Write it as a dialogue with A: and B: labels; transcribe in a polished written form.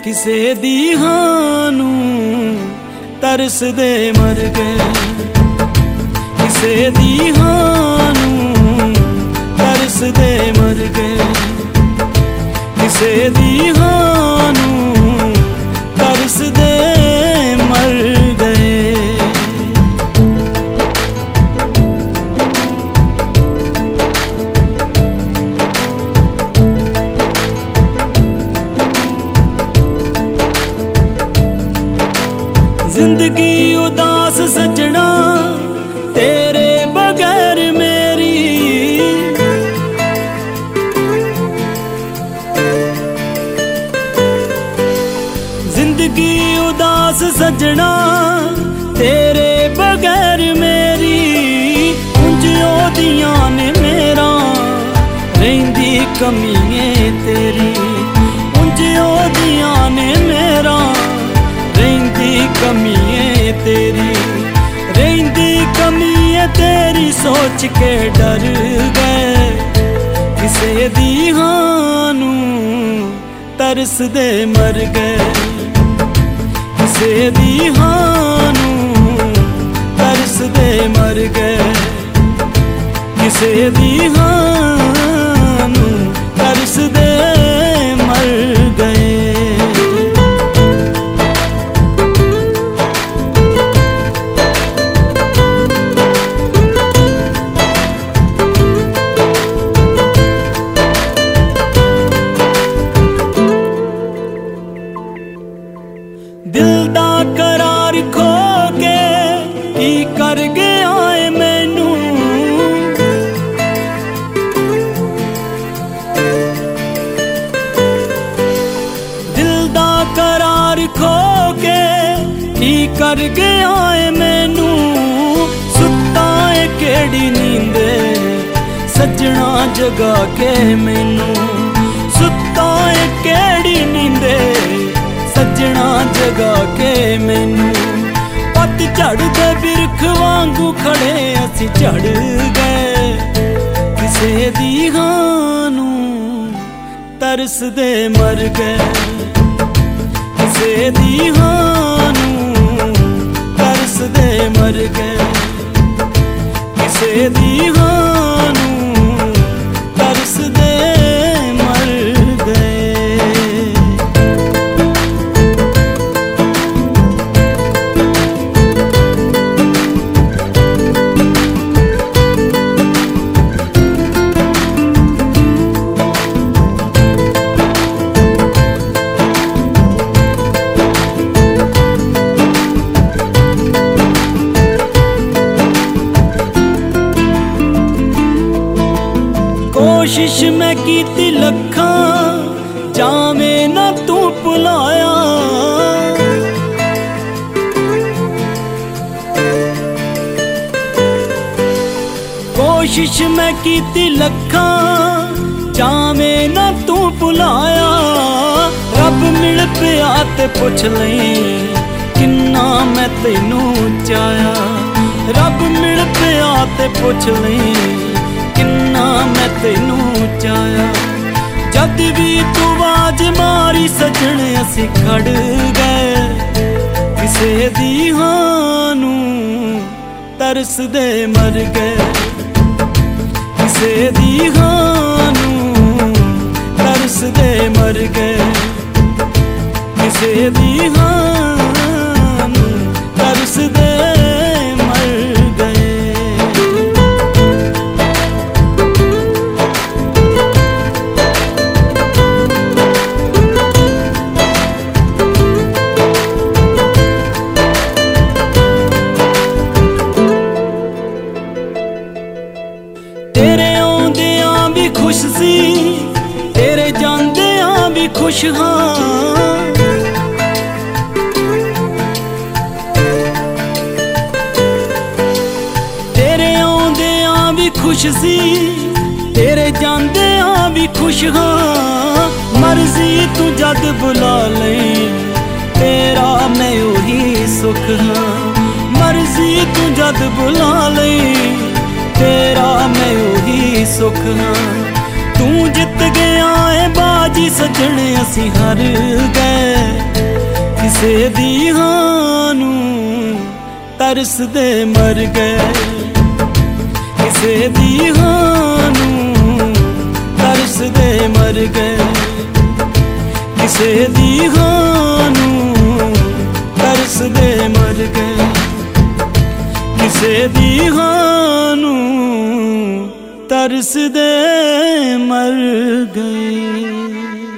A: किसे दी हानू तरस दे मर गए, किसे दी हानू तरस दे मर गए, किसे दी हानू तरस दे मर गए। जिंदगी उदास सजना तेरे बगैर मेरी, जिंदगी उदास सजना तेरे बगैर मेरी, उंज ओदियां ने मेरा रहिंदी कमी तेरी, उंज ओदियां ने मेरा रहिंदी कमी तेरी, रहिंदी कमी तेरी सोच के डर गए, किसे दी हानू तरस दे मर गए, किसे दी हानू तरस दे मर गए, किसे दी हानू तरस दे मर गए। दिल दा करार खो के की कर गया है मैनू, दिल दा करार खो के की कर गया है मैनू, सुत्ता है केड़ी नींदे सजना जगा के मैनू, सुत्ता है केड़ी नींदे सजना जगा के मैनू, पत झड़ दे बिरख वांगू खड़े असी झड़ गए, किसे दी हानू तरस दे मर गए, किसे दी हानू तरस दे मर गए, किसे दी हानू तरस दे मर गए। कोशिश मैं कीती लखां जावें ना तू भुलाया, कोशिश मैं कीती लखां जावें ना तू भुलाया, रब मिल पिया ते पुछ लई किन्ना मैं तैनू चाया, रब मिल पिया ते पुछ लई किन्ना मैं तैनू चाया, जद भी तू आवाज मारी सजन असी खड़ गए, किसे दी हानू तरस दे मर गए, किसे दी हानू तरस दे मर गए, किसे दी हानू तरस दे मर गए। खुश सी तेरे जांदियां भी खुश हाँ, तेरे आउंदियां भी खुश सी तेरे जांदियां भी खुश हाँ, मर्जी तू जद बुला ले तेरा मैं उही सुख हाँ, मर्जी तू जद बुला ले तेरा मैं उही सुख हाँ, तू जित गया है बाजी जी सजण असी हार गए, किसे दी हां नू तरस दे मर गए, किसे दी हां नू तरस दे मर गए, किसे दी हां नू तरस दे मर गए, किसे दी हां नू तरस दे मर गए।